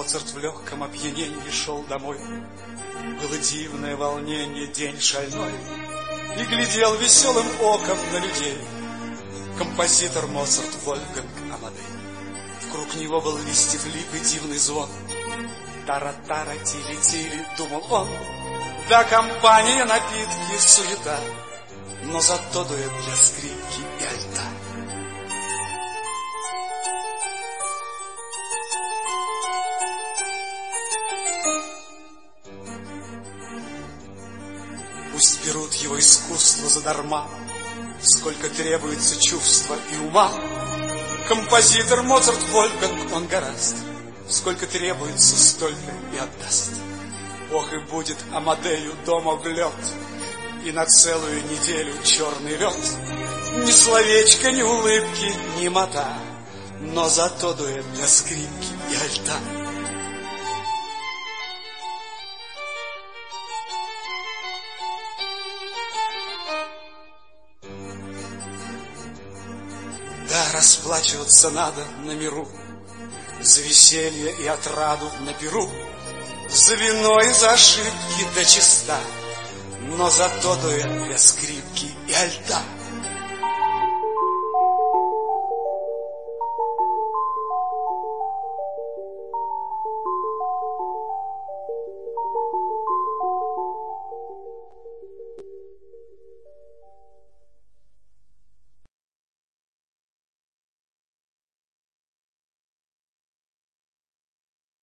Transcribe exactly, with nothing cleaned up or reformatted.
Моцарт в легком опьянении шел домой. Было дивное волнение, день шальной, и глядел веселым оком на людей композитор Моцарт Вольфганг Амадей. Вокруг него был листьев лип и дивный звон. Тара-тара, тили-тили, думал он, да компания, напитки, суета, но зато дуэт для скрипки и альта. Пусть берут его искусство задарма, сколько требуется чувства и ума. Композитор Моцарт Вольфганг, он гораст, сколько требуется, столько и отдаст. Ох, и будет Амадею дома в лед, и на целую неделю черный лед. Ни словечка, ни улыбки, ни мота, но зато дуэт для скрипки и альта. Да, расплачиваться надо на миру за веселье и отраду на перу, за вино и за ошибки до чиста, но зато дуэт для скрипки и альта.